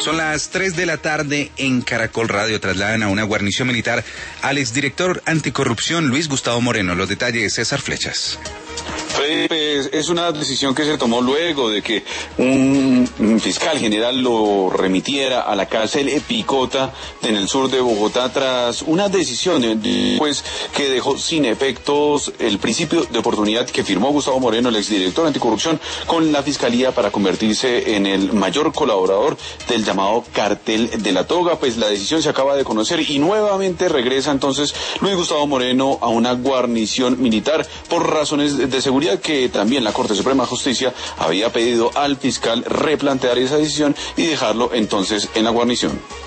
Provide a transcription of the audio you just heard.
Son las 3 de la tarde en Caracol Radio. Trasladan a una guarnición militar al exdirector anticorrupción Luis Gustavo Moreno. Los detalles, César Flechas. Es una decisión que se tomó luego de que un fiscal general lo remitiera a la cárcel Picota en el sur de Bogotá tras una decisión pues, que dejó sin efectos el principio de oportunidad que firmó Gustavo Moreno, el exdirector anticorrupción, con la fiscalía para convertirse en el mayor colaborador del llamado Cartel de la Toga. Pues la decisión se acaba de conocer y nuevamente regresa entonces Luis Gustavo Moreno a una guarnición militar por razones de seguridad, que también la Corte Suprema de Justicia había pedido al fiscal replantear esa decisión y dejarlo entonces en la guarnición.